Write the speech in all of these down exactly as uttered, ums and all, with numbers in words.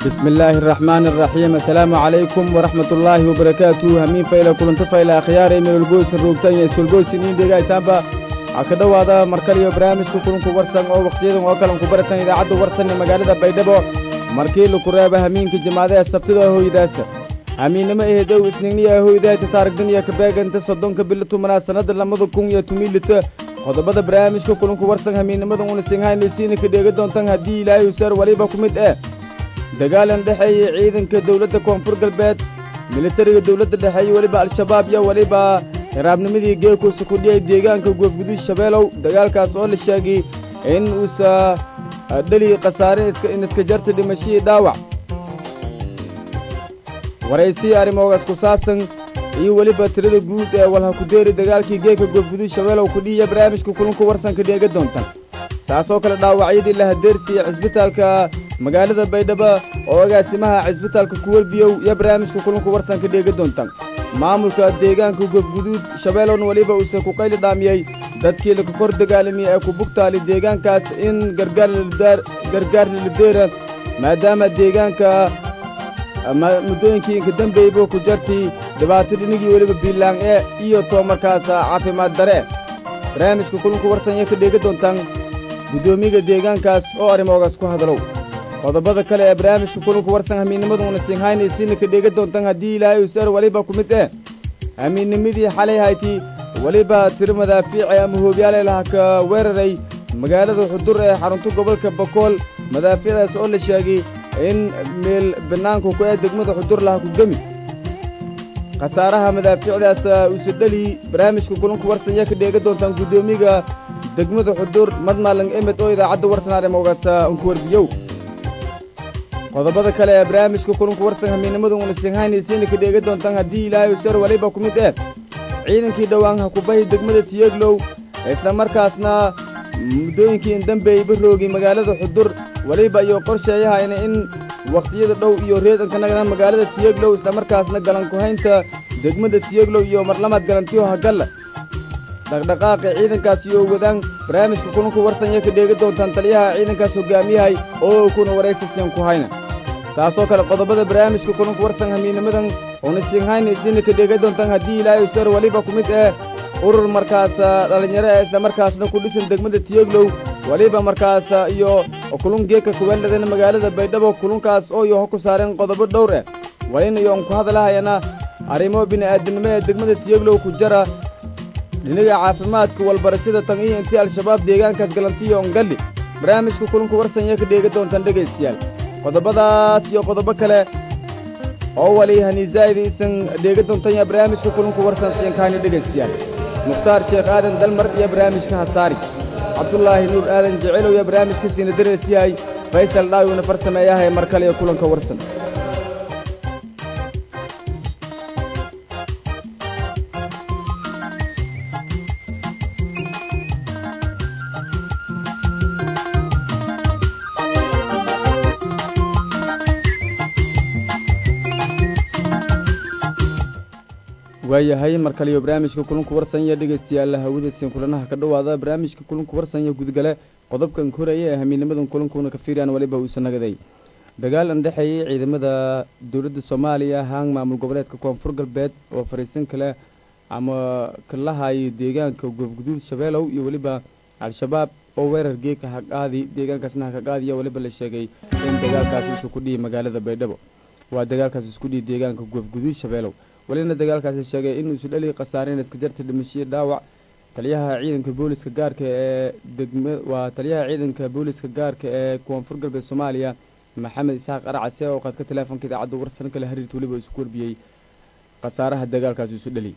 بسم الله الرحمن الرحيم السلام عليكم ورحمة الله وبركاته همين فايلة كلنت فايلة أخياري من الجوس الروبتين يسولجوس سنين دقاء سابا عكدو هذا مركلي وبرامج كلنكو ورسن أو وقتيدهم وكلنكو برسن إذا عدو ورسن مقالة بيدبو مركيلو كرابة همين كجماعة السبتدو هو يداسة همين ما إهدو إثنينية هو يداسة تارك دنيا كباقة انت صدون كبلتو منا سند لما ذكون يتميل لته qodobada barnaamijka kulanku warsan hamiinimada una sinhayn isiin ka dheega doontan hadii ilaahay u sar waliba ku mid ah dagaalan dhaxay ciidanka dawladda koonfur galbeed militariga dawladda dhaxay waliba al-shabaab iyo waliba hiraabnimadii geeku ku dhiyay deegaanka goobgudud shabeelow dagaalkaas oo la sheegay in uu sa dhali qasaare iska in iska jarta dhimashii dhaawac waraysi arrimoogaas ku saabsan iyo waliba tirada guud ee walha ku deeri dagaalkii geeka goobgudud shabeelow ku dhiya barnaamijka kulanku warsan ka dheega doontan taasoo kale dhaawacyadii la hadeertay cisbitaalka magaalada baydhabo oo agaasimaha cisbitaalka kuwalbiyow iyo barnaamijka kulanku warsan ka dheega doontan maamulka deegaanka goobgudud shabeelowna waliba uu ku qayli dhaamiyay dadkii la kor dagaalamay ee ku bugtaali deegaankaas in gargaar lidar gargaar lideera maadaama deegaanka ama mudooyinkii ka dambeeyay ku jartay dhibaatadii waliba biilaan ee iyo toomarkaas caafimaad dare barnaamijka kulanku warsan ka dheega doontan gudoomiyaha deegaankaas oo arrimoogaas ku hadalow qodobada kale ee barnaamijka kulanku warsan hamiinimada una sinhaynaysiin ka dheega doontan hadii ilaahay u sar waliba ku mid ah hamiinimadii xalay hayti waliba tirmada fiici ama hoobiyaale laha ka weeraray magaalada xudur ee xarunta gobolka bakool madaafiicdaas oo la sheegay in meel banaanku ku ee degmada xudur laha ku gami qasaaraha madaafiicdaas uu sidali barnaamijka kulanku warsan ka dheega doontan gudoomiyaha degmada xudur madmalan emed oo idaacadda warsan arrimoogaas ku warbiyow qodobada kale ee barnaamijka kulanku warsan hamiinimada una sinhaynaysiin ka dheega doontan hadii ilaahay u sar waliba ku mid ah ciidankii dhawaan ha ku bahi degmada tiyeglow isla markaasna mudooyinkii dambeeyay baroogi magaalada xudur waliba iyo qorsheeyahayna in waqtiyada dhow iyo reedanka naga magaalada tiyeglow isla markaasna galan ku haynta degmada tiyeglow iyo marlamaad galantiyo hagalla dhaqdhaqaaqa ciidankaas iyo wadaan barnaamijka kulanku warsan ka dheega doontan taliyaha ciidankaas hogaamiyahay oo kuna waraysiin ku hayna taasoo kale qodobada barnaamijka kulanku warsan hamiinimadan una sinhaynaysiin ka dheega doontan hadii ilaahay u sar waliba ku mid ah urur markaas dhalinyaro ee isla markaasna ku dhisan degmada tiyeglow waliba markaas iyo kulun geeka kuweeladana magaalada baydhabo kulunkaas oo iyo ku saareen qodobo dhowr ah wayna iyo ku hadalahayna arrimo bini'aadanimo ee degmada tiyeglow ku jara dhinaca caafimaadka walbarashada tan iyo intii al-shabaab deegaankaas galantiyo ongali barnaamijka kulanku warsan ka dheega doontan dhegaystayaal qodobadaas iyo qodobo kale oo wali haniizaaydi isan dheega doontan ya barnaamijka kulanku warsan siinkaani dhegaystayaal mukhtaar sheekh aadan dalmar iyo barnaamijka hasaari cabdullaahi nuur aadan jecelow iyo barnaamijka siina dareesiyahay faysal dhaawina farsameeyahay mar kale kulanka warsan waayahay mar kale iyo barnaamijka kulanku warsan iyo dhegaystayaal hawadiisan kulanaha ka dhawaada barnaamijka kulanku warsan iyo gudgale qodobkan koraya ee hamiinimadan kulankuna ka fiiriyaan waliba uu sanagaday dagaal an dhaxeeyay ciidamada dawladda Soomaaliya hang maamul goboleedka koonfur galbeed oo fariisan kale ama kalahay deegaanka goobgudud shabeelow iyo waliba al-shabaab oo weerar geeka haqaadi deegaankaasna haqaadi waliba la sheegay in dagaalkaas uu ku dhiyay magaalada baydhabo waa dagaalkaas isku dhiyay deegaanka goobgudud shabeelow walina dagaalkaasi sheegay in uu dhali qasaareen iska jarta dhimashiyo dhaawac taliyaha ciidanka booliska gaarka ee degmada waa taliyaha ciidanka booliska gaarka ee koonfur galbeed Soomaaliya maxamed isaaq aracase oo qadka teleefanka idaacadda warsan kale xiriirta waliba isku warbiyay qasaaraha dagaalkaasi isu dhali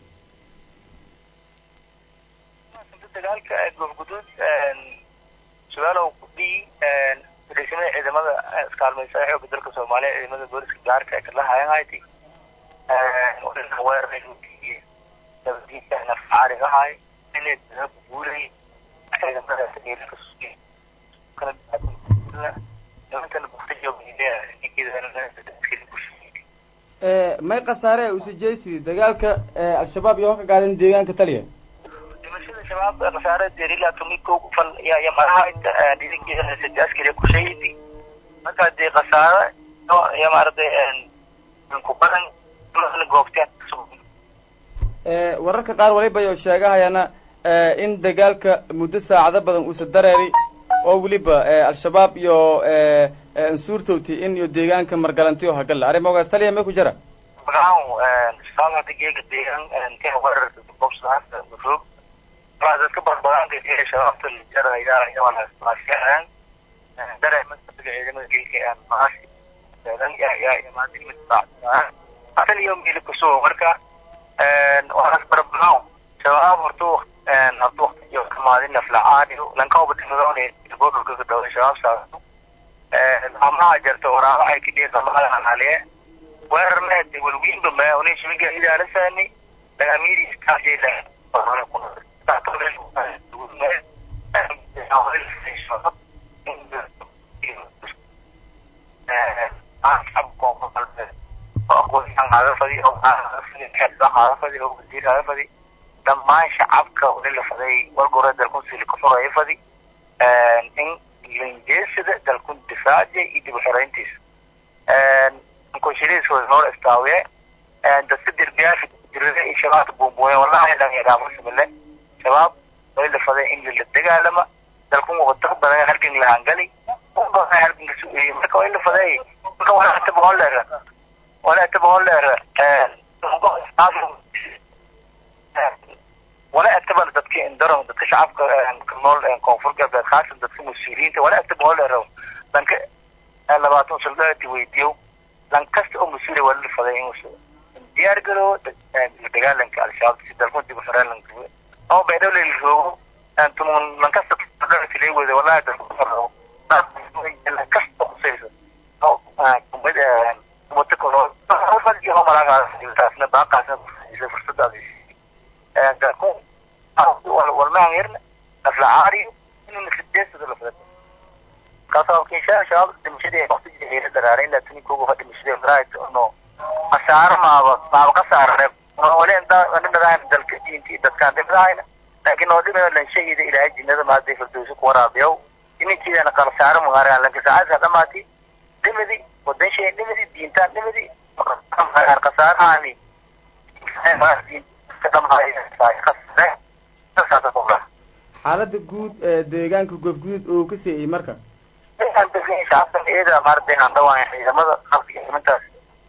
dagaalka goobgudud shabeelow ku dhiyay fariisimada ciidamada iskaalmaysa xoogga dalka Soomaaliya ciidamada booliska gaarka ee kala hayay وإنه وارد تبديل أنا فعاري هاي من الدولي حاجة بدأ تغيير في السوق كانت لا لما كان بختجه بإيديها كده أنا تدخل كل ما قصاره وسجيسي دجالك الشباب يوقع قاعدين ديجان كتليه مشكلة الشباب قصاره ديريلا توميكو فل يا يا مرحلة ديريك سجاس كده كل شيء دي ما كان دي قصاره يا معرضة كوبان مثل جوفتين ee wararka qaar waliba ay sheegahayana in dagaalka muddo saacado badan uu sadareeri oo waliba al-shabaab iyo ansuurtowti in iyo deegaanka margalanti oo hagal arrimogaas taliya ma ku jira waxaan shabaab deegaanka deegaan ka warar boobsaan group baad ka barbaran ee shabaabta jara yaa yaa wana maashaan dareema ciidamada geelka aan maashi dadan yaa yaa maadin mid baa atal yom ilku soo marka waxaan barbaran shabaab horto een horto iyo kamaadin naflaani lan ka wada timadoonay boodka ka daway shabaab saaro een ama jarto waraha ay kidii dhamada haliye weerarneed walwiin bama oo shimiga ilaalasani amiri ka jeeda waxaan ku هذا فدي أو هذا هذا فدي أو وزير هذا فدي دمان شعبك ولا فدي والجرد الكون في الكفر هاي فدي إن الإنجليز ده الكون دفاعي يدي بحرينتيس نكون شريس هو نور استوى ده صدر بيا في جرده شباب بومبوي والله لا يدعم بسم الله شباب ولا فدي إن اللي تجا لما ده الكون وقتك بدنا هالكين لهانجلي وبدنا هالكين سوي ما كويل فدي ما كويل حتى بقول ولا تبغون له ولا تبغى تدكي اندرهم تدكي عفك كمال كونفور قبل خاص تدكي مسؤولين ولا تبغون له لانك انا باتون سلطاتي ويديو لان كست ام مسؤول ولا فداين مسؤول ديار قالوا دغال لانك على شاب تدركون دي بفران لانك او بيدو لي جو انتم لان كست سلطاتي لي ولا تدركوا لان كست قصيصه او بدا متكرر أول شيء هم على الناس باقي إذا فرصة هذه عندكم والمعير الفعاري إنه نخدس ولا فلت كاتو كيشا شاب تمشي وقت جهير درارين لا تني كوجو هذا مشي رايت إنه أسعار ما ما بقى أسعار ولا أنت أنا دراين دلك إنتي دكان دراين لكن هذا من الشيء إذا إلى الجنة ما تدخل توسك ورا بيو إني كذا أنا قال أسعار مغارة لكن ساعات هذا ما تي دمدي ودين شيء دمدي دينتان دمدي القصار عامي xaalada guud ee deegaanka gofguud oo ka seeyay marka inta deegaanka shacabka eeda marday aan dhawaan ciidamada qalbiga intaas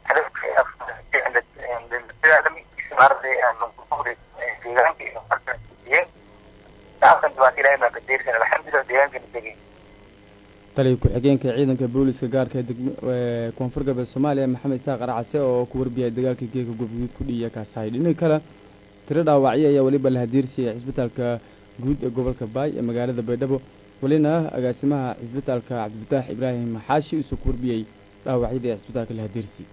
marday aan noqday deegaanka iyo marka shacabka waa ilaahay ma qadirsan alxamdulillah deegaanka deegaanka taliye ku-xigeenka ciidanka booliska gaarka ee koonfur galbeed Soomaaliya Maxamed Isaaq Qaracase oo ku warbiyay dagaalka geeka gofguud ku dhiya ka saay dhinaca kale tiro dhaawacyo ayaa waliba la hadiirsiiyay isbitaalka guud ee gobolka Baay ee magaalada Baydhabo walina agaasimaha isbitaalka Cabdulfataax Ibraahim Xaashi uu ku warbiyay dhaawacyada isbitaalka la hadiirsiiyay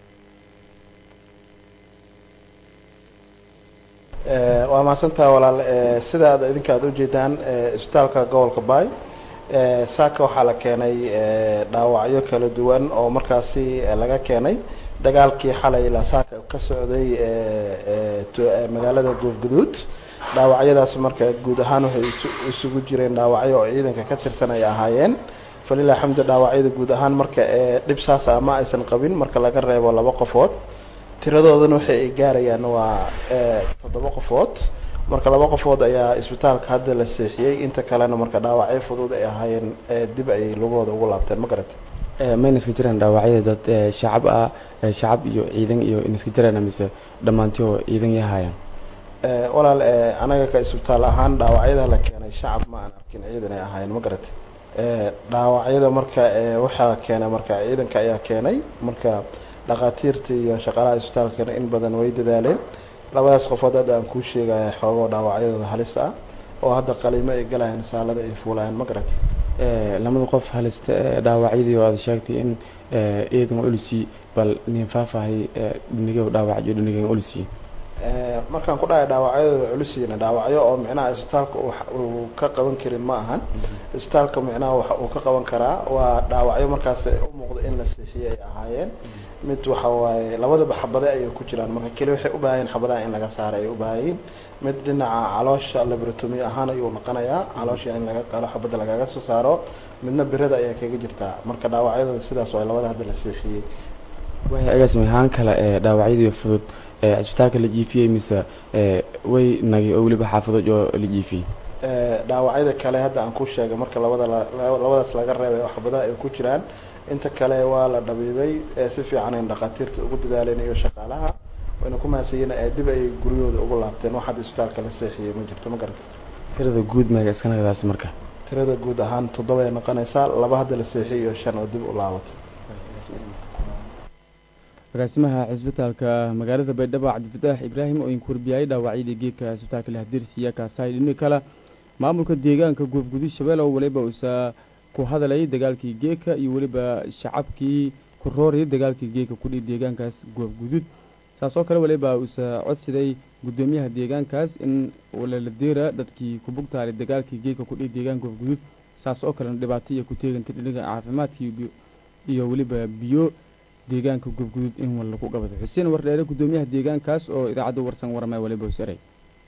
ee waa maasantaa walaal sida aad idinka aad u jeedaan isbitaalka gobolka Baay ee saaka waxa la keenay dhaawacyo kala duwan oo markaasi laga keenay dagaalkii xalay la saaka ka socday ee magaalada Goofgaduud dhaawacyadaas marka guud ahaan waxay isugu jireen dhaawacyo oo ciidanka ka tirsan ay ahaayeen falilah hamdu dhaawacyada guud ahaan marka ee dib saas ama aysan qabin marka laga reebo laba qofood tiradoodana waxay ay gaarayaan waa toddoba qofood marka laba qofood ayaa isbitaalka hadda la seexiyay inta kalena marka dhaawacyo fudud ay ahaayeen dib ay lugooda ugu laabteen ma garat ee ma iska jiraan dhaawacyada dad shacab ah shacab iyo ciidan iyo in iska jiraan mise dhamaantii ciidan yahaayeen ee walaal anaga ka isbitaal ahaan dhaawacyada la keenay shacab ma aan arkin ciidan ay ahaayeen ma garat ee dhaawacyada marka waxa keenay marka ciidanka ayaa keenay marka dhaqaatiirta iyo shaqaalaha isbitaalka in badan way dadaaleen labadaas qofood aan ku sheegay xoogo dhaawacyada halis ah oo hadda qaliimo ay galayaan saalada ay fuulayaan ma garat ee lamada qof halista dhaawacyadii oo aad sheegtay in ee eedan ulisi bal nin faafahay dhiniga dhaawacyo dhiniga ulisi ee markaan ku dhaay dhaawacyada ulisina dhaawacyo oo micnaha isbitaalka uu ka qaban karin ma ahan isbitaalka micnaha waxa uu ka qaban karaa waa dhaawacyo markaas u muuqdo in la seexiyay ahaayeen mid waxa waaye labadaba xabade ayay ku jiraan marka keli waxay u baahan yihiin xabadaha in laga saaro ay u baahan yihiin mid dhinaca caloosha laboratomy ahaan ayuu noqonayaa caloosha in laga qalo xabada lagaga soo saaro midna birada ayaa kaga jirtaa marka dhaawacyadooda sidaas waa labada hadda la seexiyey way agaasimo ahaan kale ee dhaawacyadii fudud ee isbitaalka la jiifiyey mise ee way nagi oo waliba xaafado oo la jiifiyey ee dhaawacyada kale hadda aan ku sheegay marka labada labadaas laga reebay xabadaha ay ku jiraan inta kale waa la dhabiibay si fiican in dhaqaatiirta ugu dadaaleen iyo shaqaalaha wayna ku maasayeen ee dib ay guriyooda ugu laabteen waxa isbitaalka la seexiyey ma jirto ma garantay tirada guud ma iska nagadaas marka tirada guud ahaan toddoba ay noqonaysaa laba hadda la seexiyey iyo shan oo dib u laabatay agaasimaha isbitaalka magaalada Baydhabo Cabdifataax Ibraahim oo in kurbiyay dhaawacyadii geedka isbitaalka la hadirsiya ka saayidin kala maamulka deegaanka goobgudud Shabeelle oo waliba uu ku hadalay dagaalkii geedka iyo waliba shacabkii ku rooriyay dagaalkii geedka ku dhig deegaankaas goobgudud taasoo kale waliba uu codsaday gudoomiyaha deegaankaas in wala la deera dadkii ku bugtaalay dagaalkii geedka ku dhig deegaanka goobgudud taasoo kale dhibaato iyo ku teegantay dhinaca caafimaadka iyo waliba biyo deegaanka goobgudud in wala ku qabado Xuseen Wardheere gudoomiyaha deegaankaas oo idaacada warsan warmay waliba u saray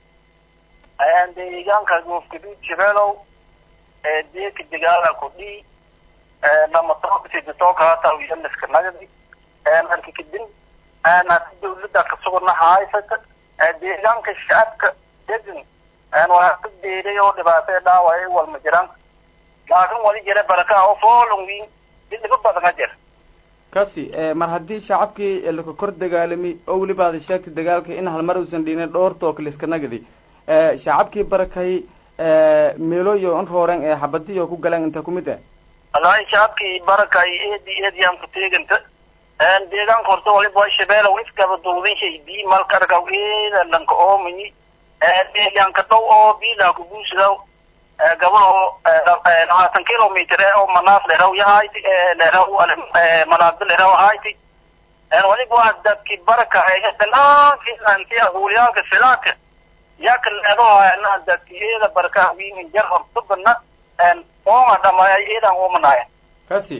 ayaan deegaanka goobgudud Shabeelle ee deegaanka dagaala ku dhig ee lama toobtay tooka taa iyo miska nagadi ee markii kadib ana dawladda ka soo nahaysata ee deegaanka shacabka degan aan waa ka deeray oo dhibaato dhaaway wal ma jiraan laakiin wali jira baraka oo foolowin dib badan jir kasi mar haddii shacabkii la kor dagaalami oo waliba ay sheegtay dagaalka in hal mar uusan dhinin dhowr took la iska nagadi ee shacabkii barakay ee meelo iyo on rooran ee xabadiyo ku galaan inta kumid ah Allah shacabkii barakay eedi eediyaan ku teeganta aan deegaan qorto waliba Shabeelle oo iska badowday shay bi malka argawgeeda lanka oo mini ee deegaan ka dhow oo biila ku guusado gabadho labaatan kilomitir oo manaaf leh raw yahay ee raw manaaf leh raw hayti aan waliba dadkii baraka ay hadana intii hawliyaalka silaaka yak leedo aan dadkii baraka wiin jarham tubna aan oo dhamaay idan oo manaay kasi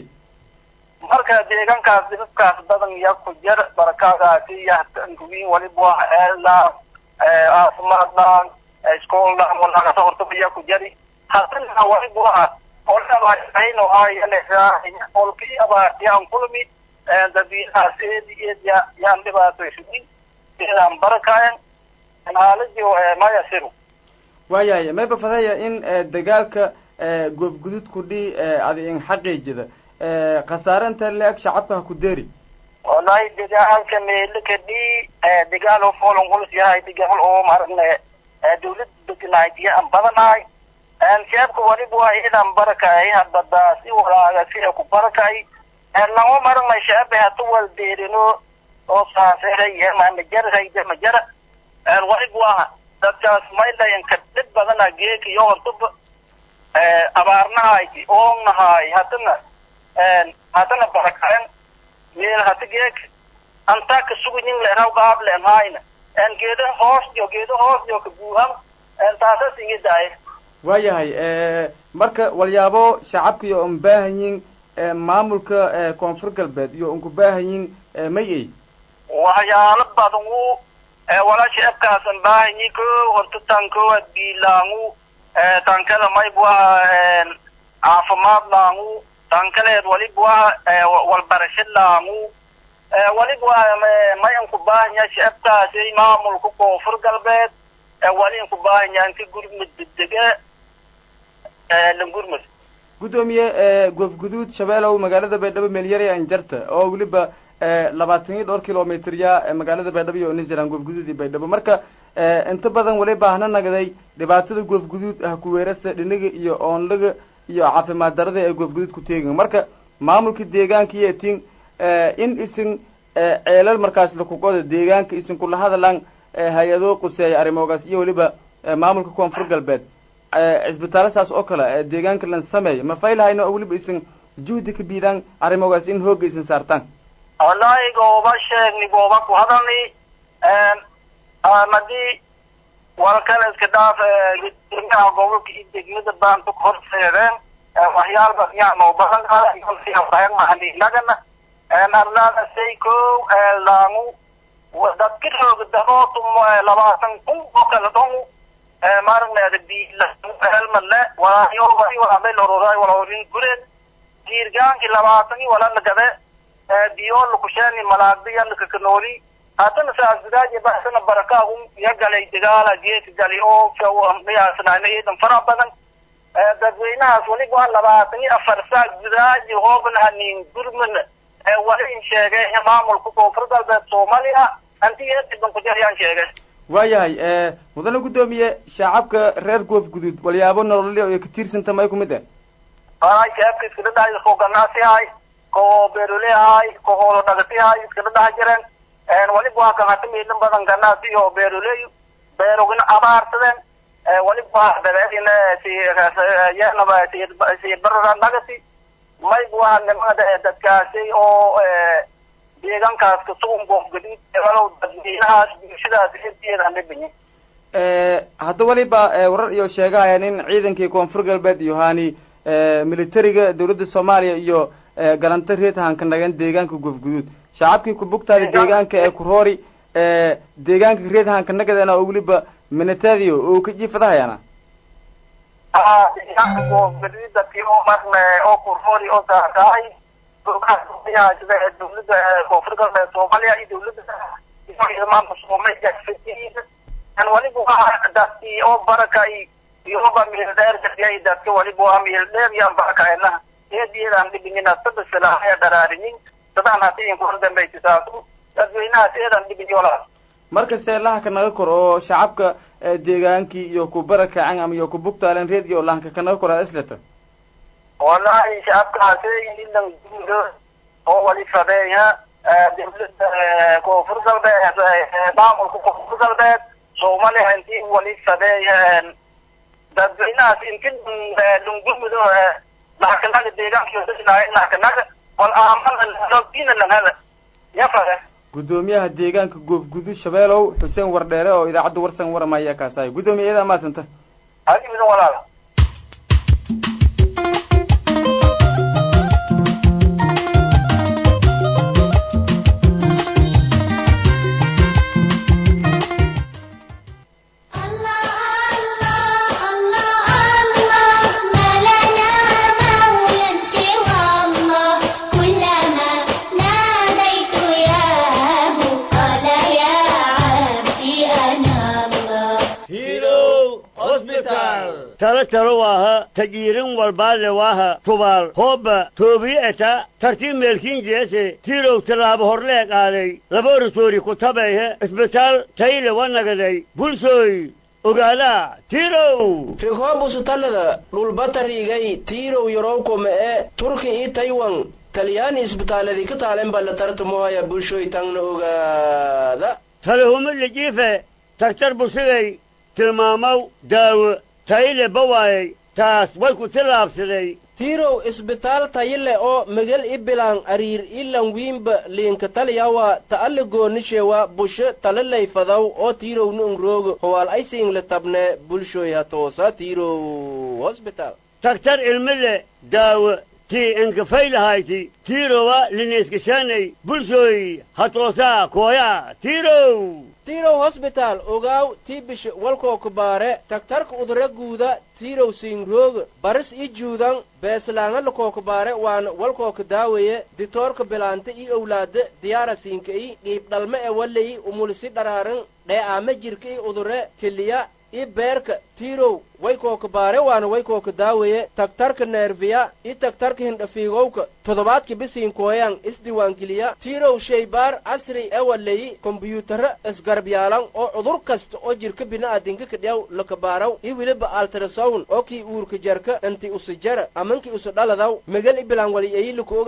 marka deegaankaas dadkaas badan yaa ku jar barakaagaasi yaa tan wiin waliba la ee afmaadaan iskoolda wala ka horto yaa ku jari haddana waliba oo la ayno ay leeyahay oo kii abaartiyaan kulmi ee dabiicaas ee ya yaan dhibaato isii inaan barakayn xaaladii ma yasiru waayahay ma bafadaya in dagaalka goobgudud ku dhii adin xaqiijida ee qasaaranta leeg shacabka ku deeri wallahi dagaalka meel ka dhii dagaal oo foolon qulus yahay dagaal oo marne dawladda degnaayay aan badanaay aan shacabka waliba waa inaan barakay hadda si walaaga si ku barakay aan lagu marnay shacabka hatu wal deerino oo saafiray ma majarhay majara aan waliba dadkaas maylayn ka dib badana geek iyo hortub ee abaarnahay oo nahay hadana een hadana barakayn meel hata geek anta ka sugin leeraw qaab leenayna aan geedo hoos iyo geedo hoos iyo ka buuhan aan taasas iga daay waayahay ee marka walyaabo shacabka iyo u baahan yihiin maamulka koonfur galbeed iyo u baahan yihiin mayay waxyaalo badan uu wala shacabkaas baahan yihiin ko horta tanko biilaangu ee tankada may bua caafimaad laangu tankaleed waliba wal barashad laangu waliba may aan ku baahan yahay shacabkaas maamulka koonfur galbeed wali aan ku baahan yahay inta gurmad degdega langurmad gudoomiye ee goobgudud Shabeelle oo magaalada Baydhabo meel yar aan jarta oo waliba labaatan iyo dhowr kilomitir ya magaalada Baydhabo iyo Nisran goobgudud Baydhabo marka inta badan wali baahna nagaday dhibaatada goobgudud ah ku weerarsa dhinaga iyo oonlaga iyo caafimaad darada ee goobgudud ku teegan marka maamulka deegaanka iyo tin in isin ceelal markaas la ku qodo deegaanka isin kula hadalan hay'ado quseey arimogaas iyo waliba maamulka koonfur galbeed isbitaalasaas oo kale deegaanka lan sameey ma faylahayno waliba isin juhdi ka biidan arimogaas in hoog isin saartaan wallahi gooba sheegni gooba ku hadalni een amadi wal kale iska dhaaf gudoomiyaha gobolka iyo degmada baan ku horseedeen waxyaalo badan oo badan iyo si afayaan mahali lagana arlaada sayko laangu dadka jooga dabootum labaatan kun oo kala dhon maaragneeda biilhelmale walaayo wali walaabay lororay waloorin gureed diirgaanki labaatani wala lagade biyo lukusheeni malaagdiya lakakanooli haddana saasgudaaji baxsana barakaagu ya galay dagaala geesi gali oo miyaasnaanayeedan fara badan dadweynahaas waliba waa labaatan iyo afar saa gudaaji hooban hanin gurman wali in sheegay maamulka koonfur galbeed soomaaliya anti eediban ku jaryaan sheegay waayahay mudane guddoomiye shacabka reer goof guduud walyaabo nololyo iyo ka tiirsanta may ku mid ah ay shacabka iskala dhahay koo ganacsi hay koo beerole hay koo hoolo dhagati hay iskala dhaha jireen waliba waa kan hata miidhan badan ganacsi iyo beeroley beerogina abaarsadeen waliba waa dabeedina siyanaba sibarara dhagati mayb waa nimada dadkaasi oo deegaankaas kasugun goof guduud walow dadweynahaas bulshadaas heerteeda aan dhibanyin hadda waliba warar iyo sheegahayaan in ciidankii koonfur galbeed iyo hani militariga dawladda soomaaliya iyo galanta reed hanka nagan deegaanka goof guduud shacabkii ku bugtaada deegaanka ee kuroori deegaanka reed hanka nagadana oo weliba minatadiyo oo ka jiifadahayana deegaanka goof guduud dadkii oo marne oo kuroori oo saakahay sida dawladda koonfur galbeed soomaaliya iyo dawladda iyo maamulka soomaaliya an waliba waa dadkii oo barakay iyoba miildheer gadiyay dadka waliba waa miildheer yaan barakayna eediyadaan dhibinina sada silaaxaya dharaarinin dadaan hadii in kuhor dambaytisaasu dadweynahaas eedaan dhibini walaal marka seelaha ka naga kor oo shacabka deegaankii iyo ku barakacan ama iyo ku bugtaaleen reediyo lahanka ka naga koraa islata wallahi shacabkaasi ilan guudo oo wali fadeeya dawladda koonfur galbeed maamulka koonfur galbeed soomaaliya intii wali fadeeya dadweynahaas inti lungumudo lahakanaga deegaankiiodasinaay lahakanaga wal aamana loogdiina lanhada ya fade guddoomiyaha deegaanka goof guduud shabeelow xuseen wardheere oo idaacadda warsan waramaya kaasahay guddoomiye iyada maasanta adiidin walaal tala talo waaha tajiirin walbaale waaha tubaal hooba toobiyeeta tartiib meelkiin jeese tiilow tallaabo horleeg aaday laboratori ku tabayhe isbitaal tayle wanagaday bulsooy ogaalaa tiirow righoobusutallada dhulbatarigay tiirow yorowkome e turki i taywan talyaani isbitaaladii ka taalen balla tartamohaya bulshooy tangna ogaada talahuma lijiife tagtar busigay tilmaamaw daawo tayle bawaayay taas way ku tilaabsaday tiirow isbitaal tayile oo megal i bilaan ariir ilan wiinba liinka taliyawa ta'alla goonishewa busho talalayfadaw oo tiirowna ungroogo howaal aysiingle tabne bulshooy hatoosa tiirow hosbitaal tagtar ilmile daawo tii inkafaylahayti tiirowa liniiskashaanay bulshooy hatoosa kooya tiirow tiirow hosbitaal ogaaw tii bisha walkoo kubaare tagtarka udura guuda tiirow siingrooga baris i juudan beeslaanga lakoo kubaare waana walkoo ka daawaye ditoorka bilaanta i owlaada diyaara siinka i qiib dhalme e walayi umulisi dharaaran dhee aama jirka i udure keliya i beerka tiirow waykoo kabaare waana waykoo ka daawaye tagtarka neerfiya i tagtarka hindhafiigowka toddobaadka bisiinkooyan isdiiwaangeliya tiirow shaybaar casri e walayi kombyuutara isgarabyaalan oo cudur kasta oo jirka bini'aadinka kadhiyaw lakabaaraw i weliba altrasown oo kii uurka jarka inti usa jara amankii usa dhaladaw megal i bilaan wali eyi lakooga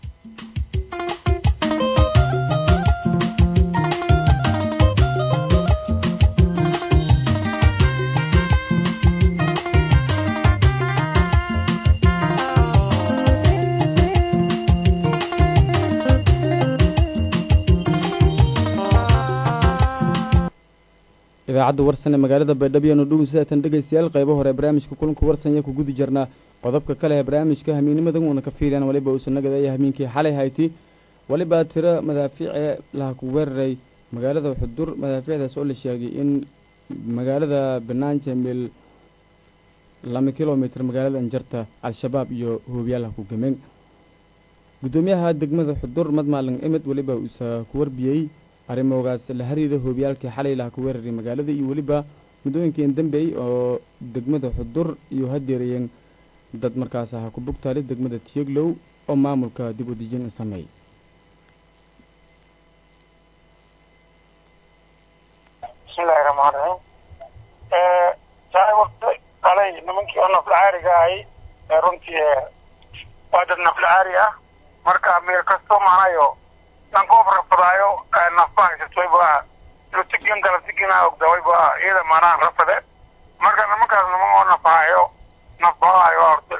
idaacadda warsan ee magaalada baydhabo iyanu dhugun sidaatan dhegaystayaal qaybo hore barnaamijka kulanka warsan ayaa ku gudi jirnaa qodobka kale ee barnaamijka hamiinimadan uuna ka fiilaan waliba uusan nagadaya hamiinkii xalay hayti waliba tiro madaafiice laha ku weeraray magaalada xudur madaafiicdaas oo la sheegay in magaalada banaanka meel lama kilomitir magaalada anjarta al-shabaab iyo hoobiyaalaha ku gameen gudoomiyaha degmada xudur madmaalin imid waliba uu ku warbiyay arrimoogaas la xiriira hoobiyaalkii xalay laha ku weeraray magaalada iyo waliba mudooyinkii dambeey oo degmada xudur iyo hadeerayeen dad markaas aha ku bugtaali degmada Tieglow oo maamulka dib u dejin sameeyay bismillaahir rahmaanir rahiim ee saayibta qalay nimankii oo naflaariga ay runtii waa dad naflaari ah marka meel kasto maanayo tan koob rafadaayo nafbaha iswayba lutigan galabtigina ogdaway ba iyada maanaan rafade marka nimankaas niman oo nafaayo nafbaayo horta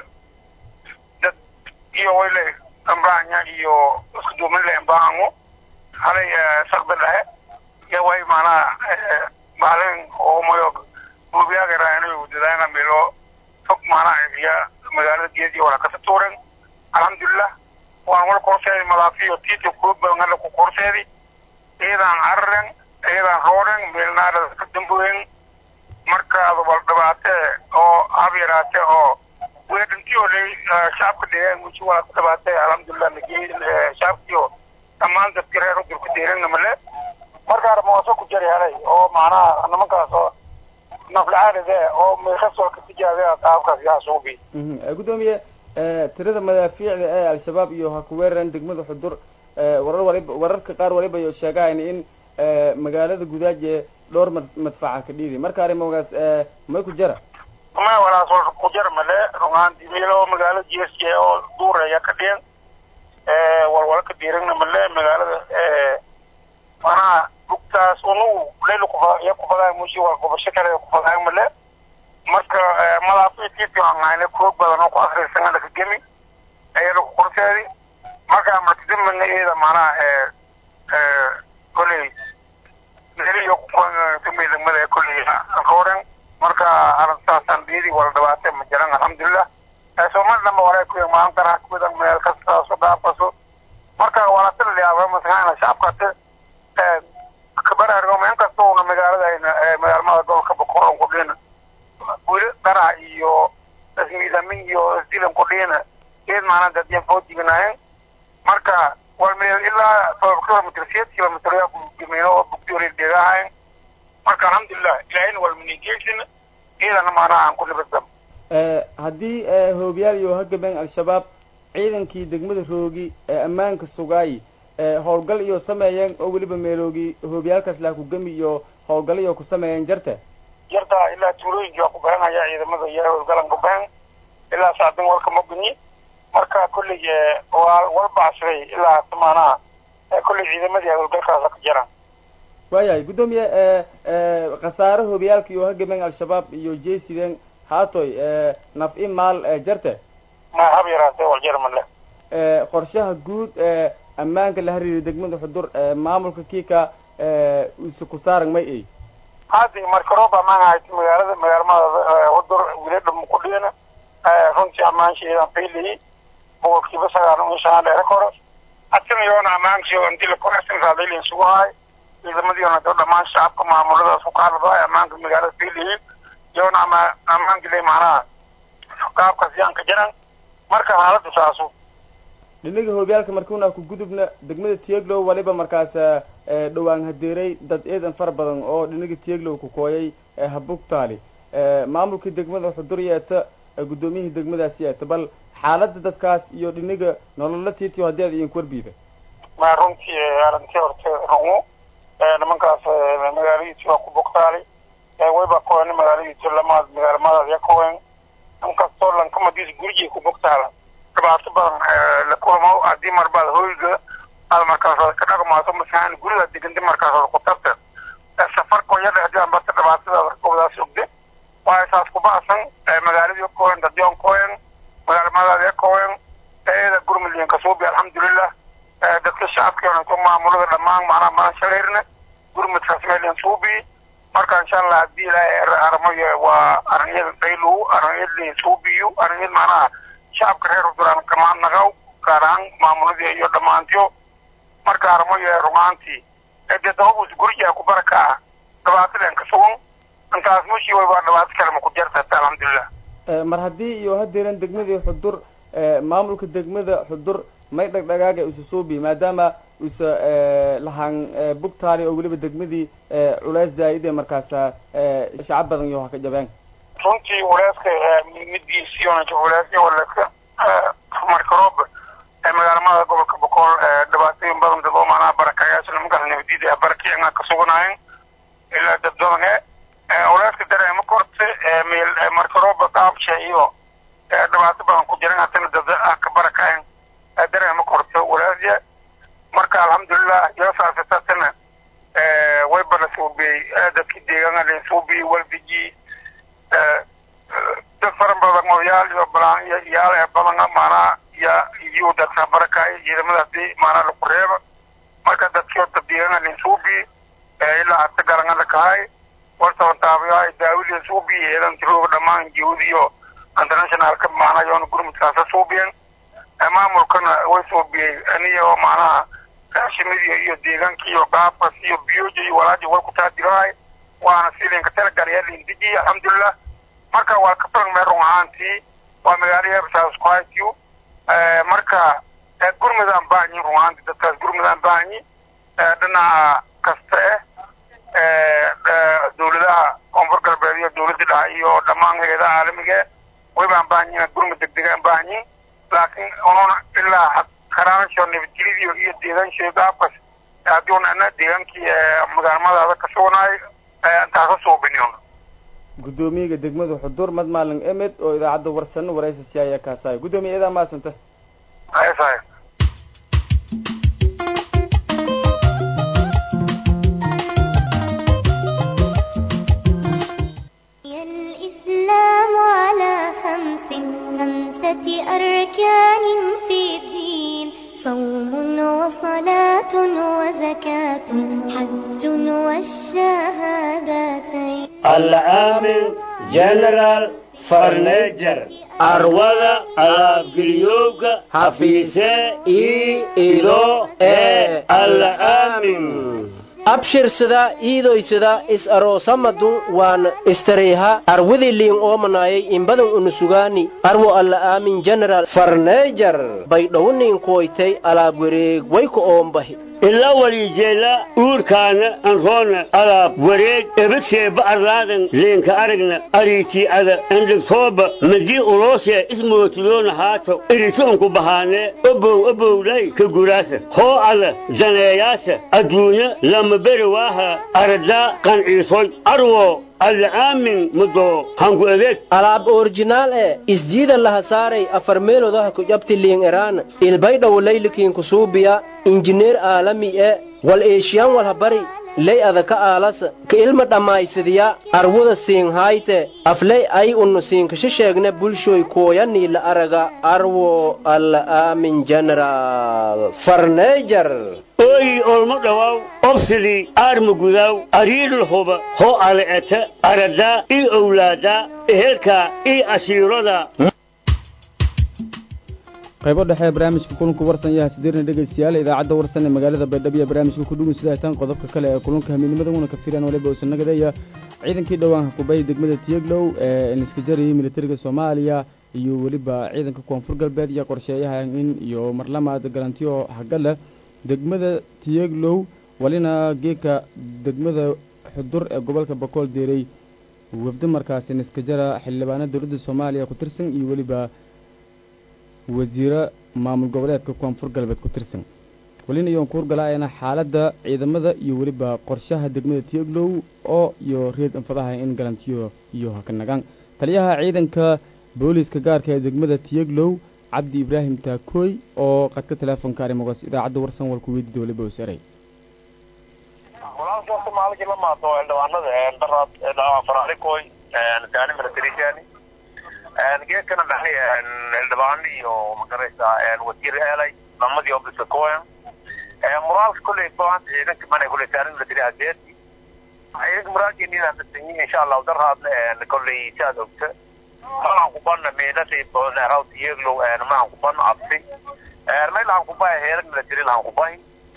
dad iyo wayle ambaanya iyo isku duumin le ambaango halay saqda dhahe ya way maanaa maalin oo mayo hubiyaga raaynayo dadaana meelo fog maanaa iyo magaalada geedi wala ka tuuran alxamdulillah waan wal qorshay malaafiyo tiiti ku bangala ku qorsheedi idan arran idan hooran meelnaada ka dambuyn marka wal dhabaate oo abiraate oo weedintii oo lay shacabka deegaan muji wala ku dhabaate alxamdulillah nagii shacabkiyo dhammaan dadka reer udur ku deeran male marka armooso ku jari halay oo maanaa nimankaas oo naflaaride oo meesha ka tijaabay qaabkaas yaa suubi gudoomiye tirada madaafiicda ee al-shabaab iyo ha ku weerareen degmada xudur warar waliba wararka qaar waliba iyo sheegaan in magaalada gudaaje dhowr madfaca ka dhiiday marka arrimoogaas ma ku jira ma wala soo ku jira male rumaan dimeelo magaalada jeesje oo duuraya ka dheen ee wal wal ka diirana male magaalada ee mana bugtaas unu leelu ku ya ku fadaa mushi wal ku bashakale ku fadaa male marka malaafiictii aan hayna ku badan oo ku akhrisan la gami ayada ku qorteedi marka markadimna iyada maana ee ee kulli meel ku tumida mada kulli hooran marka arintaasan diidi wal dhawaatay ma jiraan alxamdulillah Soomaalida ma wala ku imaan karaa kudan meel kasta soo dhaafaso marka wala tilaa masalan shacabka ee kabar argomeen kasto oo magaalada ay magaalada gobolka Boqoraan ku dhina wili dara iyo asmiidamin iyo dilan ku dhina ee maana dad yan foojiganaayeen marka wal meel ilaa toban kilomitir sideed kilomitir ya ku jimino bugtiori deegaayeen marka alxamdulillah ilaahin wal minigeysin iyadana maana aan ku nabadgam ee hadii hoobiyaal iyo hagaben al-shabaab ciidankii degmada roogi ee ammaanka sugay ee howlgal iyo sameeyeen oo waliba meeloogi hoobiyaalkaas la ku gami iyo howlgal iyo ku sameeyeen jarta jarta ilaa tuulooyinka ku baahanaya ciidamada iyo howlgalan ku baahan ilaa saacadin warka ma gudni marka kulliga waa walba asray ilaa tamaana kulli ciidamadii howlgalkaas ka jiraan waayay gudoomiye ee ee qasaaro hoobiyaalka iyo hagaben al-shabaab iyo jeesideen haatoy ee naf imaal jarta ma hab yaraatay wal jarman leh ee qorshaha guud ee ammaanka la xiriir degmada xudur ee maamulka kiika ee isu ku saaran may ay hadii marka rooba ma ahayd magaalada magaalada xudur wiilada ku dhina ee runtii amaanshiida fiili oo kiba saaran insha Allah rekoro atin yoona amaanshi oo intii la qoraysan raadilin sugaay ciidamadii oo dhammaan shacabka maamulada soo qaadaya amaanka magaalada fiili yoona ama amaanka le maana qaabka siyaanka jiran marka xaaladdu saaso dhinaga hoobiyaalka markuuna ku gudubna degmada Tieglow waliba markaas ee dhawaan hadeeray dad eedan far badan oo dhinaga Tieglow ku kooyay ee habugtaali ee maamulka degmada Xuduriyada gudoomiyihii degmadaasi ee bal xaaladda dadkaas iyo dhinaga nolol tiitiyo hadii ay ku warbiida ma runtii arintii horta rungu ee nimankaas magaalada ku bogtaali ee wayba kooni magaalada lamaad magaalada ya koon anka toolan kama dis gurigi ku bogtaala dhibaato badan la kulmo hadii marbaad hoyga al markaas ka dhaqmaato masalan guriga degan markaas ku tabta safar ko yada hadii aan barta dhibaatada koodaas ogde waa isaas ku baasan magaalada koon dadyoon koon magaalada koon ee gurmudeen ka soo bi alxamdulillah dadka shacabka oo maamulada dhamaan macna ma shaleerna gurmudkaas meelan soo bi marka insha Allah hadii la armayo waa arniyada saylu arniyada soo biyo arniyada macna shacabka reer Duraan kama nagaw karaan maamulada iyo dhamaantiyo marka armo iyo rumaantii ee dadku guriga ku baraka dhawaatan ka sugan intaas mushi way waa dhawaad kale ku jirta alxamdulillah mar haddii iyo hadeeran degmadii xudur maamulka degmada xudur may dhagdhagaaga isu suubi maadaama usa lahaan bugtaali oo weliba degmadii culays zaa'id ee markaas shacab badan iyo ka jabeen runtii culayska midgiisii oo culayska walaska marka roob ee magaalada gobolka boqol dhibaatooyin badan dad oo maana barakayaasha magaca nabadida barakiyana ka sugnaayeen ilaa daddoone culayska dareemo korte meel marka roob qaabsha iyo dhibaato badan ku jiraan hadana dad ka barakayn dareemo korte culayska marka alxamdulillah yaa saasatana ee way barasuubay dadkii deegaanka suubi walbiji dad fara badan oo yaal iyo balan yaal badan maana ya iyo dadka barakay ciidamada maana la qoreeba marka dadkii deegaanka suubi ilaa hata garangada kahay warta taabaya daawil suubi eedan tiro dhamaan juudiyo international ka maana yoon gurmudkaas suubiyeen maamulkana way suubiyay aniyo maana shimidi iyo deegaanka iyo qaabka iyo biyoji iyo walaaji way ku taadiray waana siilinka talagalay indiji alxamdulillah marka waa ka tan meero ahaanti waa magaalada Basaas Qaaytiyo ee marka gurmadan baani ruwaanti dadkaas gurmadan baani dhana kasta ee dawladaha koonfur galbeed iyo dawladda iyo dhamaan hay'adaha caalamiga way baan baani gurmad degdeg ah baani laakiin ona ilaa karaan soo nabadgelyada iyo deegaan sheegaabas adoon ana deegaankii magaalada ka soonaay inta soo biniyo gudoomiyaha degmada xudur mad maalin emed oo idaacada warsan waraysi siyaaya ka saay gudoomiyada ma santa ay saay الإسلام على خمس خمسة أركان في الدين صوم وصلاة وزكاة حج والشهادتين العامل جنرال فرنيجر أروضة الأبقليوك حفيسة إي إلو إي العامل abshir sida iidoy sida is aroosamadu waan istariha arwidi liin oo manaayay in badan unu sugaani arwo alla aamin general farneejar bay dhownin kooytay alaab wareeg way ku oombahi إلا وليجيلا أوركانا أنفونا على وريد إبتسي بأرلادن لينك أرقنا أريتي على عندك صوبة مدي أوروسيا اسمه تلون هاتو إريتونكو بهاني أبو أبو لي كقراسة هو على زناياسة أدونا لما برواها أردا كان عيصوي أرو العامل مدو هنقول لك alaab original ee isjiida laha saaray afar meelood ku jabti liin Iran ilbayda walaylikiin ku suubiya injineer aalami ee wal eeshiyan wal habari lay adaka aalas ka ilma dhamaysadiya arwada siin hayte aflay ay unu siin ka sheegne bulshooy kooyani la araga arwo al aamin general farneejar oy olmo dhawaw obsidi armu gudaw ariil huba ho aleeta arada i awlaada ehelka i asiirada qaybo dhexe barnaamijka kulanka warsan yahay sideedna dhageystayaal idaacadda warsan ee magaalada Baydhabo iyo barnaamijka ku dhugun sida tan qodobka kale ee kulanka hameenimada una ka fiiraan waliba oo sanagadaya ciidankii dhawaan kubay degmada Tiyaglow ee iska jaray militariga Soomaaliya iyo waliba ciidanka koonfur galbeed iyo qorsheeyaha in iyo marlamaad garantiyo xaqale degmada Tiyaglow walina geeka degmada xudur ee gobolka Bakool deeray wafdi markaas iska jara xildhibaanada dawladda Soomaaliya ku tirsan iyo waliba wasiira maamul goboleedka koonfur galbeed ku tirsan walina iyo kuur galaayna xaaladda ciidamada iyo waliba qorshaha degmada Tiyaglow oo iyo reed anfadaha in garantiyo iyo hakanagan taliyaha ciidanka booliska gaarka ee degmada Tiyaglow Abdi Ibrahim Taakoy oo qadka telefoonka arimagas idaacadda warsan walku weydii waliba u saray walaal Soomaaliga lama doo dhawaanada ee darad dhawaan Faraarikoy ee daani militariyaani aan geekana maxay aan dhawaan iyo magaraysa aan wasiir helay lamadii oo bisoo kooyan ee muraal kulay baan ciidanka manay kulay saarin militariyadeed ayag muraajini aan dadin insha Allah darhaadna ee kulay saad ogta ما قبنا ميلتي بنا راوت يغلو أنا ما قبنا عبسي أنا لا قبنا هيرك من الجريل هم قبنا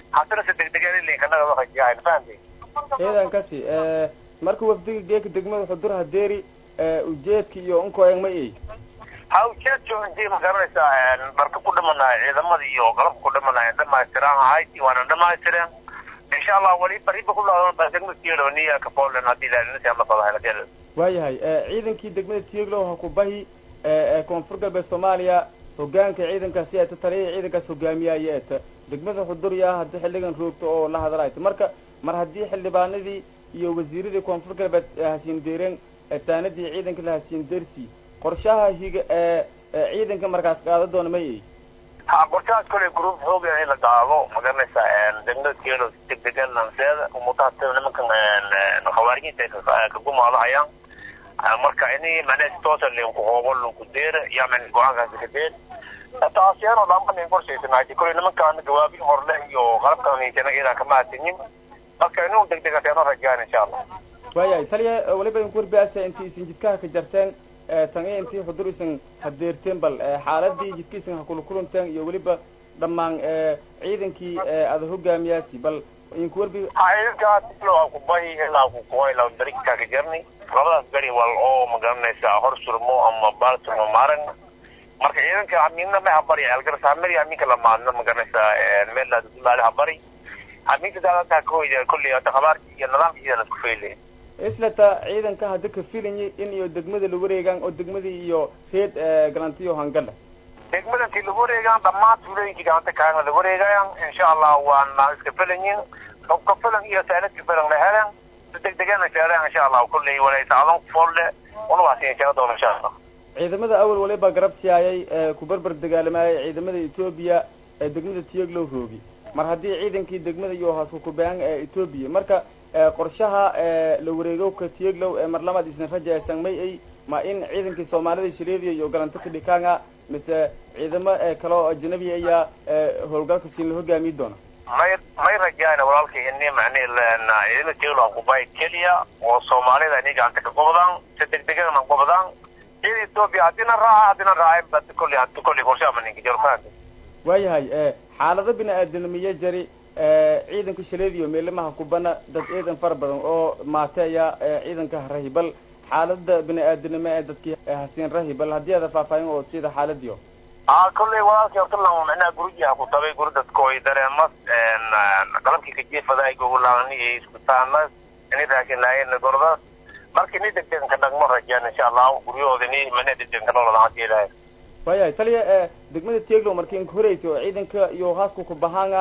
haddana si degdegan in liinkanaga waxajiyahayn fahamtay eedan kasi marka wafdiga geeka degmada xudur hadeeri ujeedka iyo unkoeng ma ey ha ujeedka intii ma garanaysaa marka ku dhimanaya ciidamada iyo qalabka ku dhimanaya dhamaystiraan ahayti waana dhamaystireen insha allah wali bariba ku laadan degmada tieglow niya ka foolen haddii ilaalinasi ama fadahay waayahay ciidankii degmada tieglow ha ku bahi koonfur galbeed soomaaliya hogaanka ciidankaasi eeta taliya ciidankaas hogaamiyaya eeta degmada xudur yaa haddii xilligan roogto oo la hadalaayta marka mar haddii xildhibaanadii iyo wasiiradii koonfur galbeed hasiin deereen saanadii ciidanka la hasiin deersi qorshaha higa ee ciidanka markaas qaada doona may ay ha qorshahaas kole group xooga in la qaado ma garanaysaa degmada tieglow si degdegan lanseeda umutaha nimankan khawaarijinta ka gumaadahayaan marka ini macnaha toosan linku hoobo linku deera yaman go-aankaasi ka deer taasiyano dhamman in qorshaysanaaji kole nimankaan jawaabi horle iyo qalabkan hiisana iyadaa kama hadinin marka inuu degdega seeno rajaan insha allah waayahay taliya waliba inku warbiyaasa intii isin jidkaha ka jarteen tan iyo intii xudur isan hadeerteen bal xaaladii jidka isan ha kula kulanteen iyo weliba dhammaan ciidankii ada hogaamiyaasi bal inku warbi ciidankaa tieglow ku bahi ilaa ku kuhay laba beri kaaga jarni labadaas beri wal oo ma garanaysaa hor surmo ama baalsurmo maaran marka ciidanka aminna ma habari algaras hameri aminka lamaadna ma garanaysaa meel laadulaale habari aminka daadataa ka hoyda kolley hadda khabaarkii iyo nidaamkiisa isku fayle islata ciidanka hadda ka filanyi in iyo degmada lagu wareegaan oo degmadii iyo reed galantiyo hangala degmadantii lagu wareegaan dhammaan tuulooyinkii gacanta kaana lagu wareegayaan insha allah waana iska filanyin ka filan iyo saaladka filan la heleen degdegana sheereen insha allah kulley walaysaadon folle unabaasi inshaa doona insha allah ciidamada awal waliba garab siyaayay ku barbar dagaalamayay ciidamada Ethiopia ee degmada Tieglow roogi mar haddii ciidankii degmada iyo hoos ku baan ee Ethiopia marka qorshaha la wareego ka Tieglow ee mar labaad isna rajaysan may ay ma in ciidankii Soomaalida shilidiyo iyo galanta ka dhikaanga mise ciidamo kale oo ajnabi ah howlgalka siin la hogaamiyo doona may may rajayna walaalkii inni macnii leena ciidamada Tieglow ku bay kaliya oo Soomaalida aniga anta ka qobdaan si degdegan ma qobdaan ciidan Ethiopia hadina raaca hadina raacay bad kulli hadda kulli qorshaha ma ninka jarfaan waayahay xaalada bini'aadanimada jari ciidanka shaleediyo meelamaha ku bana dad ciidan far badan oo maateeya ciidanka rahibal xaalada bini'aadanimada ee dadkii hasiin rahibal hadii aad faahfaahin oo sida xaaladiyo ah kulli walaalkii horta la macnaa guriga ku tabay guri dadku ay dareemas qalabkii ka jeefada ay ugu laani isku taamas inay raashin laayeen gorda markii ni degdeg ka dhagmo rajaan insha Allah guryoodani mana degdeg ka nolol hadii ilaahay waayahay taliya degmada Tieglow markii ku horeeyay ciidanka iyo haasku ku bahaanga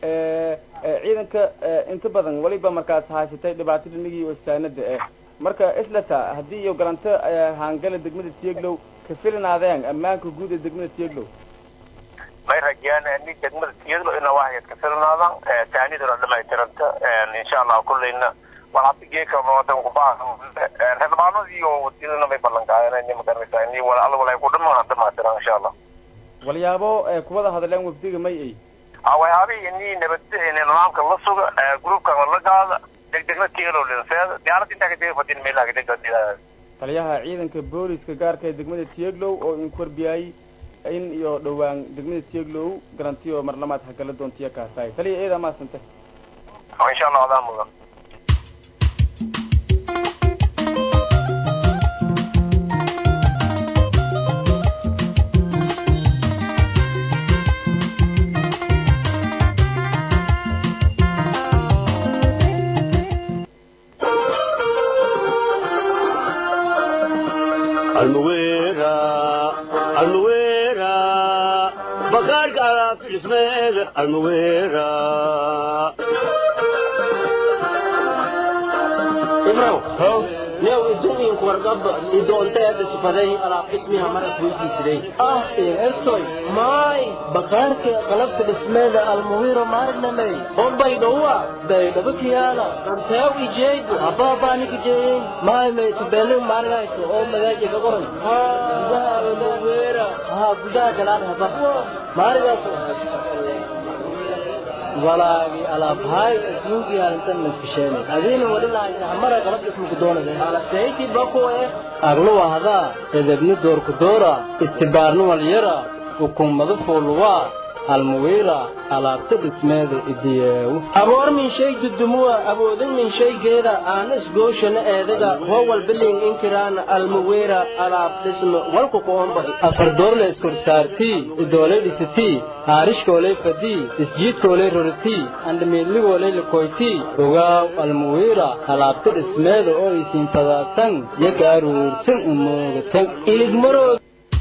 ciidanka inta badan waliba markaas haysatay dhibaato dhimigi oo saanada ah marka islata hadii iyo galanta haangala degmada Tieglow ka filnaadeen ammaanka guud ee degmada Tieglow may rajaan in degmada Tieglow ina waxa ka filnaadaan taanidana dhamaytiranta insha Allah kullina wala tigeeka wadan ku baahan xildhibaanada iyo wasiirada may ballan qaadeen in ma garanaysaa in wala alla wala ku dhamaan dhamaystiran insha Allah walyaabo kuwada hadleen wafdiga may ay awaabi inni nabadda nidaamka la suga groupka la qaada degdegna Tieglow lenseed diyaaradda inta ka deefadin meelaha degdegna taliyaha ciidanka booliska gaarka ee degmada Tieglow oo in korbiyay in iyo dhawaan degmada Tieglow garantiyo marlamaad xagala doontiya ka saay taliya eeda ma santa insha Allah wada mudan المويرة المويرة بقارك على في الاسمير المويرة إمرو هو نيو الدنيا كورقب يدون تياد سفري على اسمها مرة ويجي سري آه إيه إرسوي ماي بقارك قلبت الاسمير المويرة مارنا مي هم بيدوا بيدوا كيالا انتاوي جيدو أبا بانيك جيين ماي مي تبالو مارنا يكو أم مداجي بقرن ها قدها المويرة ها قدها جلال هبا مارنا سو walaagi alaab hay isnuugi arintan maskisheenay adina wali la amara qalab ismu doonada ala sayti bako ee aglo wahada edebni door ku doora istibaarno wal yara hukumada foolwa almuwira alaabta dhismeeda idiyeew aboor min shay dudumuwa aboodin min shaygeeda aanas gooshana eedaga howal bilin inkiraan almuwira alaab dhisme walku qoomba afardoorle iskorsaartii idoolay dhisitii haarishkoolay fadii isjiidkoolay roritii andhamiidligoolay likoytii ogaaw almuwira alaabta dhismeeda oo isiin fadaadsan yaga aruursan umoogatan iligmarood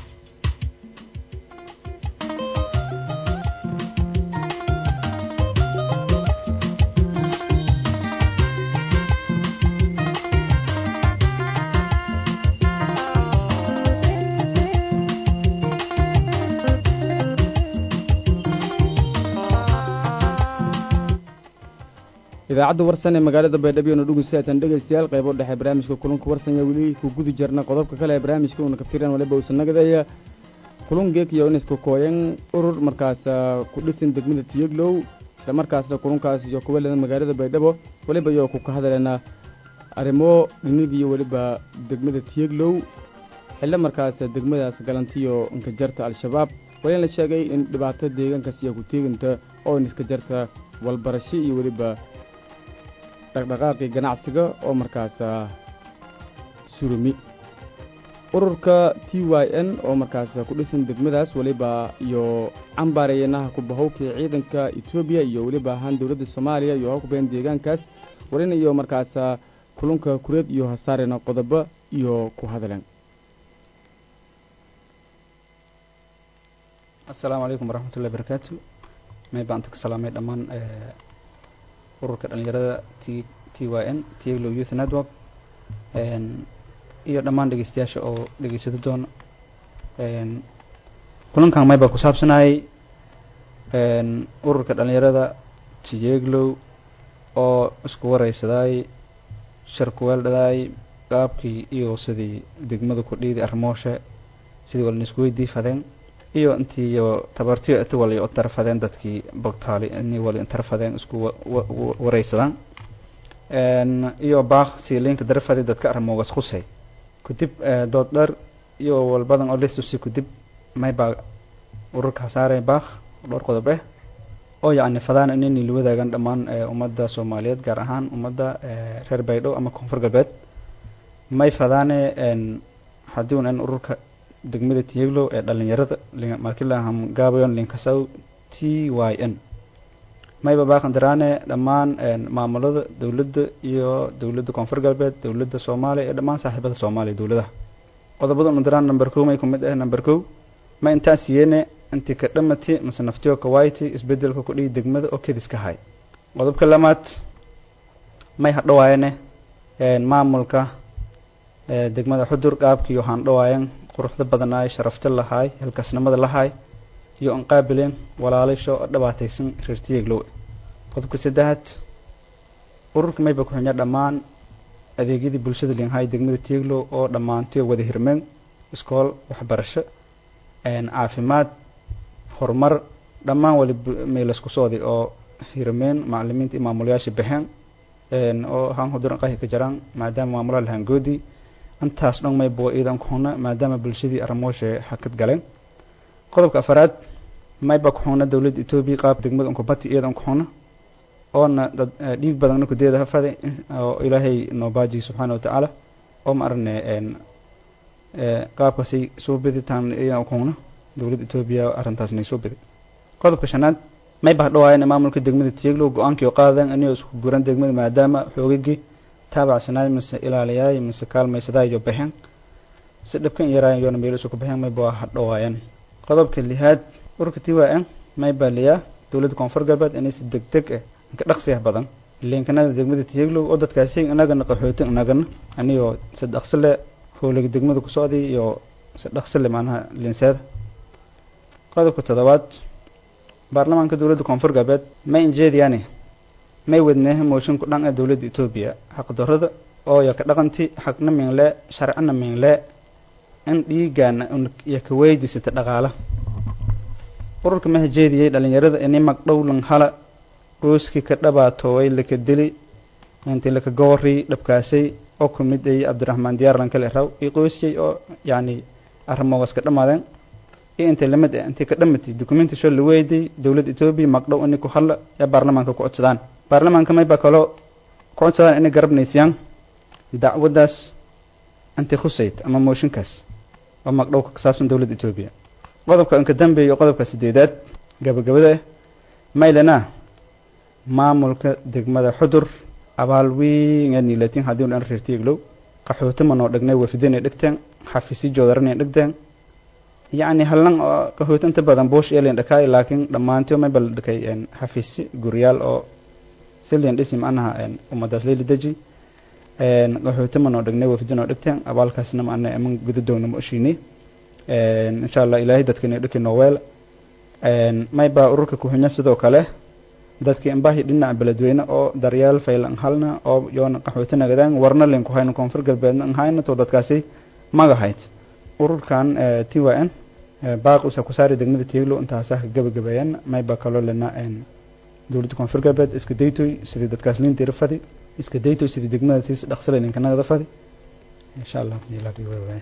idaacadda warsan ee magaalada baydhabo iyo dhugun saatan dhageystayaal qaybo dhexe barnaamijka kulanka warsan ee weli ku guda jirna qodobka kale ee barnaamijka una kaftiraan waliba uusan nagadaya kulun geek iyo in isku kooyan urur markaas ku dhisan degmada Tiyaglow isla markaasna kulunkaas iyo kuwalada magaalada baydhabo waliba iyo ku ka hadaleena arrimo dhinidii waliba degmada Tiyaglow xilli markaas degmadaas galantiyo inka jarta al-shabaab wali la sheegay in dhibaato deegaankaas iyo ku teeganta oo iska jarta walbarashi iyo waliba dhaqdhaqaaqi ganacsiga oo markaas surumi ururka T Y N oo markaas ku dhisan degmadaas waliba iyo cambaaraynaha ku bahowkii ciidanka Ethiopia iyo waliba ahaan dawladda Soomaaliya iyo ku been deegaankaas walina iyo markaas kulunka kureed iyo hasaarena qodobo iyo ku hadalan السلام عليكم ورحمة الله وبركاته ما يبانتك سلامي دمان ururka dhalinyarada T Y N Tiyaglow Youth Network een iyo dhamaan dhageystayaasha oo dhageysada doona een kulankan mayba ku saabsanay een ururka dhalinyarada Tiyaglow oo isku wareysaday shirkuweel dhaday qaabkii iyo sidii degmada ku dhiidi armooshe sidii wal isku weydii fadeen iyo intii iyo tabartiyo inta wali oo tarfadeen dadkii bogtaali inii wali tarfadeen isku wareysadaan een iyo baaq si link darafadi dadka armoogas khusay kudib dood dhar iyo walbadan oo listu si kudib may baa ururka saaray baaq dhowr qodob ah oo yaani fadaan inay la wadaagan dhamaan ummadda Soomaaliyeed gaar ahaan ummadda reer Baydhabo ama Koonfur Galbeed may fadaane een hadii uu ururka degmada Tiyaglow ee dhalinyarada markii la ham gaabayon linkasaw T Y N may baaqan daraane dhamaan maamulada dawladda iyo dawladda Koonfur Galbeed dawladda Soomaaliya ee dhamaan saaxiibada Soomaaliya dawladaha qodobada mudaraan number two may kumid ah number two ma intaas yeene intii ka dhamati masnaftiyo ka wayti isbedelka ku dhig degmada oo kediska hay qodobka lamaad may hadhawaayane een maamulka ee degmada Xudur qaabkii waxaan dhawaayan quruxda badanaay sharafta lahaay halkaasnimada lahaay iyo an qaabileen walaalaysho dhabaataysan reer Tiyaglow qodobka saddexaad ururka mayba ku xigna dhamaan adeegyadii bulshada leenhay degmada Tiyaglow oo dhamaantii wada hirmeen iskool waxbarasho een caafimaad horumar dhamaan wali meel isku sooday oo hirmeen macallimiinta maamulayaasha bixin een oo han Xudur qahi ka jiraan maadaama maamulaha lahan goodi antaas dhan may boo iidan ku xuna maadaama bulshadii armooshe xakad galeen qodobka afraad may ba ku xuna dawladda Itoobiya qaab degmada ku bati iidan ku xuna oo dad dhiig badan ku deedaha faday oo Ilaahay noo baaji subhanahu wa ta'ala oo marne een ee qaabkaasi soo biditaan iidan ku xuna dawladda Itoobiya arintaas inay soo bidi qodobka shanaad may ba dhawaayeen maamulka degmada Tiyaglow go'aankii qaadeen inay isku guran degmada maadaama xoogagii taabacsanay mise ilaaliyay mise kaalmaysaday iyo bixin si dhabkan yaraan iyo meel isku bixin may baa hadhawaayeen qodobka lixaad ururka T Y N may baaliya dawladda Koonfur Galbeed inay si degdeg ah ka dhaqsiyaha badan liinkanada degmada Tiyaglow oo dadkaasi inaga naqaxooti inagana aniyo si dhaqsi leh howlaha degmada ku socday iyo si dhaqsi leh maanaha liinseed qodobka toddobaad baarlamaanka dawladda Koonfur Galbeed ma injeediyani may wadnahay mooshin ku dhan ah dawladda Itoobiya xaq darrada oo ya ka dhaqanti xaqna minle sharcina minle in dhiigan iyo ka weydiisata dhaqaale ururka ma hajeediyay dhalinyarada inay magdhowlan hala gooski ka dhabaatooy la ka dili intii la ka goori dhabkaasay oo ku mid ay Cabdiraxmaan Diyaar lan kale raw iyo qoyskii oo yaani arrimahaas ka dhamaadeen iyo inta lamid ah inta ka dhamatay documenti soo la weeyday dawladda Itoobiya magdhow in ku xal ee baarlamaanka ku codsadaan baarlamaanka may ba kalo ku codsadaan in garabnaysiyaan dacwadaas inta khusayt ama mooshinkaas oo magdhow ka saabsan dawladda Itoobiya qodobka inka dambeeyo qodobka sideedaad gabagabada maylana maamulka degmada Xudur abaal weyn ee latin hadii aan reertiiglow qaxootimo noo dhagnay wafdina dhigteen xafiisi joodaran dhigteen يعني هلن كهوت أنت بدن بوش إلين دكاي لكن لما أنتوا ما بل دكاي إن حفيسي غريال أو سلين اسم أنها إن ومدرس لي لدجي إن كهوت من ودقنا وفدنا دكتين أبال كاسنا ما أنا من جددون مؤشيني إن شاء الله إلهي دتكني دك نوال إن ما يبقى أروك كهنيا سدوا كله دتك إن باهي لنا بلدوينا أو دريال فيل أنحلنا أو يون كهوتنا جدًا ورنا لين كهين كونفر قلبنا أنهاين تودت كاسي ما جهيت ururkan T Y N baaq uu ku saaray degmada Tiiglo inta sax gabagabeeyaan may ba kalo lena in dawladda koonfur galbeed iska daytoy sidii dadkaas liin tirfadi iska daytoy sidii degmada si dhaxsaleen in kana dafadi insha Allah ilaahay way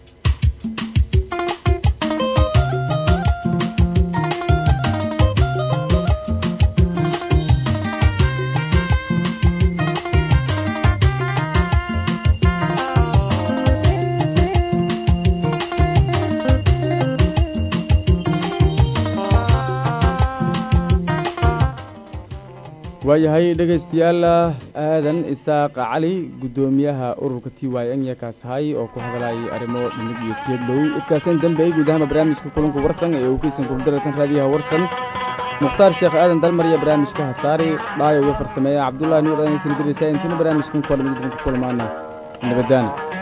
waayahay dhageystayaal aadan isaaq cali gudoomiyaha ururka T Y N yakaas hay oo ku hadlayay arimo dhimid iyo Tiiglow idkaasan dambeey gudaha barnaamijka kulanka warsan ee uu kiisan ku dalkan raadiyaha warsan muxtaar sheekh aadan dalmar iyo barnaamijka hasaari dhaayo iyo farsameeya Cabdullaahi Nuur aan isla diraysaa inta barnaamijkan ku kulmaana nabadana